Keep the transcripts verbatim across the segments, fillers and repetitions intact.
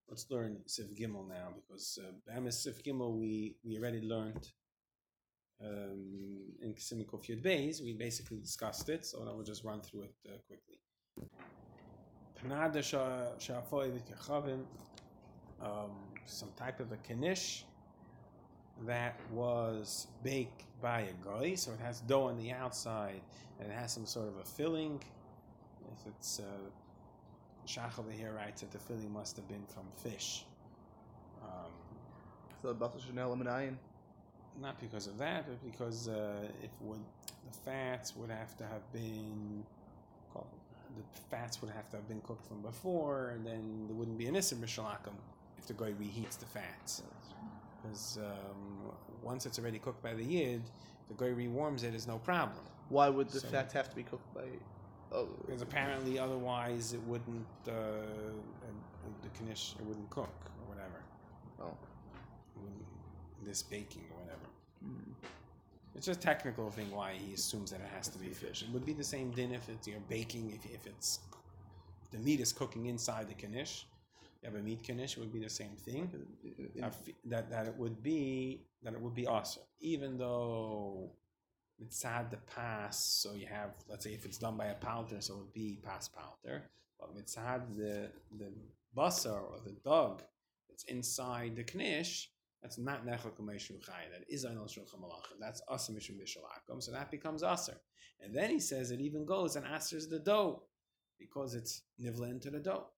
let's learn Sif Gimel now, because uh, Sif Gimel we, we already learned um, in Simikov Yud Beis. We basically discussed it, so I will just run through it uh, quickly. Panada Shafoy V'Kechavim, some type of a knish that was baked by a guy, so it has dough on the outside and it has some sort of a filling. If it's uh, Shach over here writes that the filling must have been from fish. Um, so Batal Chanel Minayin? Not because of that, but because uh, if would the fats would have to have been the fats would have to have been cooked from before, and then there wouldn't be an Isser B'Shalakum if the guy reheats the fats. Because um, once it's already cooked by the Yid, the guy rewarms it is no problem. Why would the so, fats have to be cooked by? Oh, because apparently otherwise it wouldn't uh, the knish it wouldn't cook or whatever. Oh, it wouldn't, this baking or whatever. Mm. It's just a technical thing why he assumes that it has to be fish. It would be the same din if it's you're baking if if it's if the meat is cooking inside the knish. You have a meat knish, it would be the same thing. That that it would be that it would be awesome, even though it's had the pass. So you have, let's say, if it's done by a palter, so it would be pass palter. But it's had the the basar or the dog that's inside the knish. That's not nechel k'meishu chay. That is einol shulchan malachim. That's aser mishum b'shalakum. So that becomes aser. And then he says it even goes and asers the dough because it's nivla into the dough.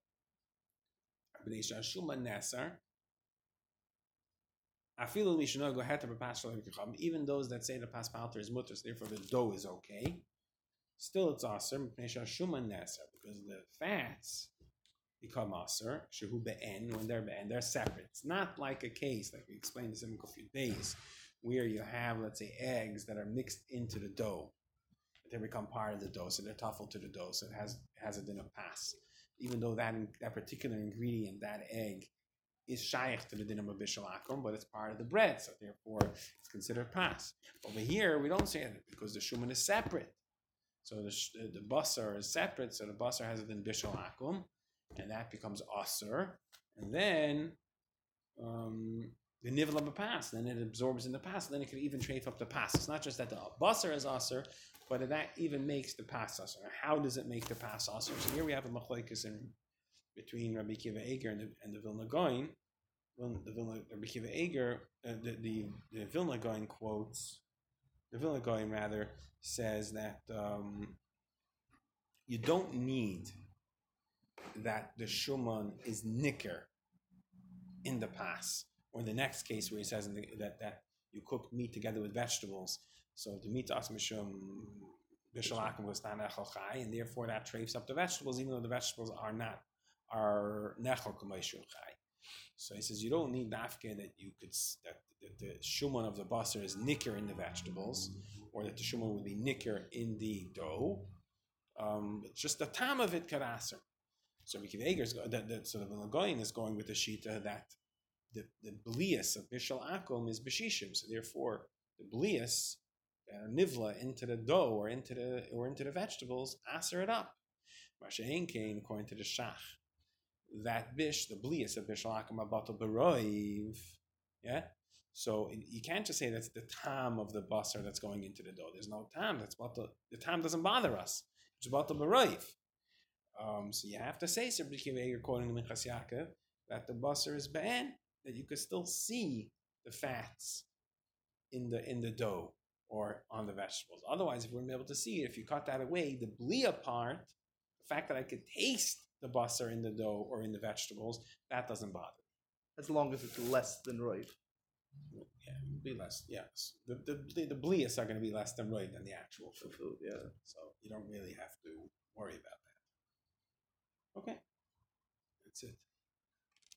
Even those that say the pas palter is mutter, so therefore the dough is okay, still it's aser because the fats become aser shehu be'en when they're be'en, they're separate. It's not like a case like we explained this in a few days where you have, let's say, eggs that are mixed into the dough, they become part of the dough, so they're tuffled to the dough, so it has it has a din of pas. Even though that that particular ingredient, that egg, is shaykh to the dinam of bishalakum, but it's part of the bread, so therefore it's considered pas. Over here, we don't say it because the shuman is separate. So the the basar is separate, so the basar has a din bishalakum, and that becomes aser, and then um, the nivla b'pas, then it absorbs in the pas, and then it can even trafe up the pas. It's not just that the basar is aser, but that even makes the pas aser. How does it make the pas aser? So here we have a machlokes in between Rabbi Kiva Eger and the, and the Vilna Gaon. The Vilna, Rabbi Kiva Eger, uh, the, the the Vilna Gaon quotes, the Vilna Gaon rather says that um, you don't need that the shuman is nicker in the pas, or the next case where he says in the, that that you cook meat together with vegetables. So the meat as mishum bishalakim was not nechel chai, and therefore that trafes up the vegetables, even though the vegetables are not are nechel k'meishu chai. So he says you don't need nafke that you could that, that the shuman of the basar is nicker in the vegetables, or that the shuman would be nicker in the dough. Um, it's just the tam of it karaser. So Rabbi Kiva Eger's that, that sort of the Lagoyin is going with the shita that the the blias of bishal akum is b'shishim. So therefore the blias that are nivla into the dough or into the or into the vegetables, aser it up. Mashain Kain, according to the Shach, that bish, the blias of bishal akum abatal beroiv, yeah. So you can't just say that's the tam of the basar that's going into the dough. There's no tam. That's batal. The tam doesn't bother us. It's batal beroiv. Um, so you have to say, Rabbi Kiva Eger, according to Minchas Yaakov, that the basar is ba'en, that you could still see the fats in the in the dough or on the vegetables. Otherwise, if we wouldn't be able to see it, if you cut that away, the blia part, the fact that I could taste the basar in the dough or in the vegetables, that doesn't bother. As long as it's less than right. Yeah, it would be less. Yes, the the the blias are going to be less than right than the actual food. food. Yeah, so you don't really have to worry about that. Okay, that's it.